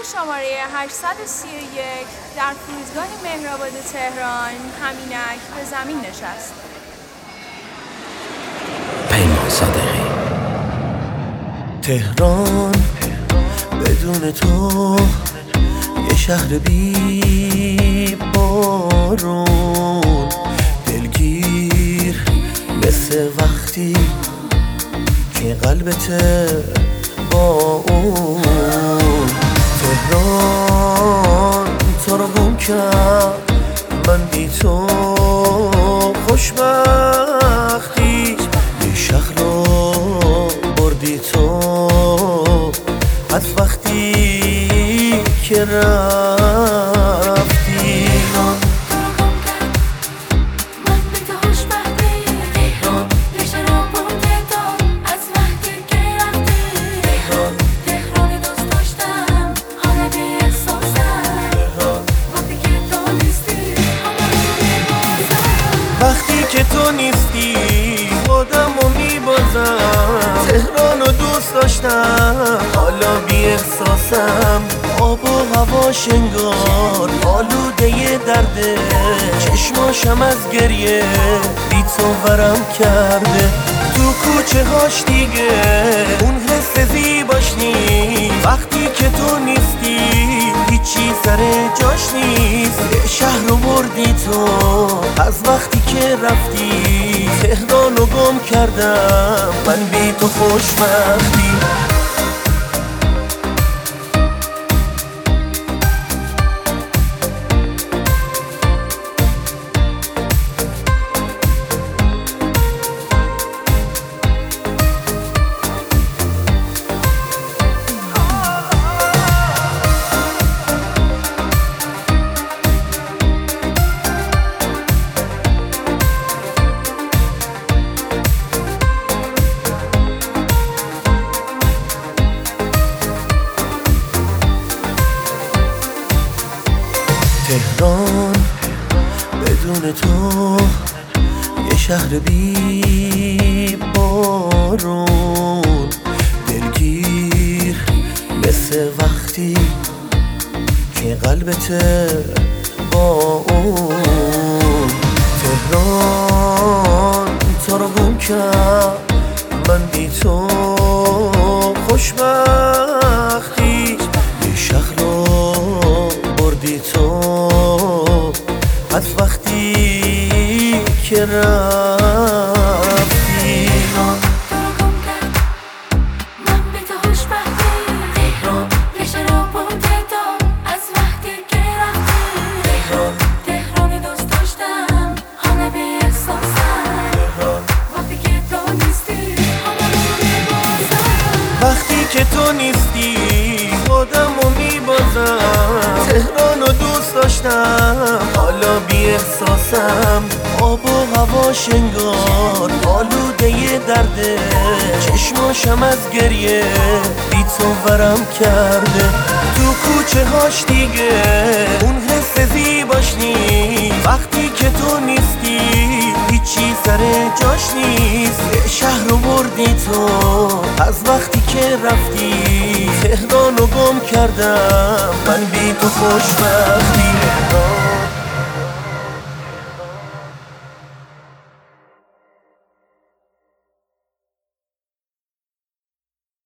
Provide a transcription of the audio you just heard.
شماره 831 در فرودگاه مهرآباد تهران همینک به زمین نشست. پیمان صادقی. تهران بدون تو یه شهر بی بارون، دلگیر مثل وقتی که قلبت با اون. تهران تو رو گم کرد، من بی تو خوشبختی. یه شهر رو بردی تو از وقتی که رفتی. وقتی که تو نیستی خودم رو میبازم. تهران رو دوست داشتم، حالا بی احساسم. آب و هواش انگار آلوده درده، چشماشم از گریه بی تو ورم کرده. تو کوچه هاش دیگه اون حس زیباش نیست. وقتی که تو نیستی هیچی سر جاش نیست. یه شهر رو بردی تو از وقتی که رفتی. تهران رو گم کردم من بی تو خوشبختی. تهران بدون تو یه شهر بی بارون، دلگیر مثل وقتی که قلبت با اون. تهران تو رو گم کرد، من بی تو خوشبختی. یه شهر رو بردی تو از وقتی که رفتی. من بی تو خوشبختی. ریشه رو برده تو از وقتی که رفتی. تهران دوست داشتم، حالا بی احساسم. وقتی که تو نیستی حالا میبازم. وقتی که تو نیستی خودم رو میبازم. تهران رو دوست داشتم، حالا بی احساسم. آب و هواش انگار آلوده درده، چشماشم از گریه بی تو ورم کرده. تو کوچه هاش دیگه اون حس زیباش نیست. وقتی که تو نیستی هیچی سر جاش نیست. یه شهر رو بردی تو از وقتی که رفتی. تهران رو گم کردم من بی تو خوشبختی.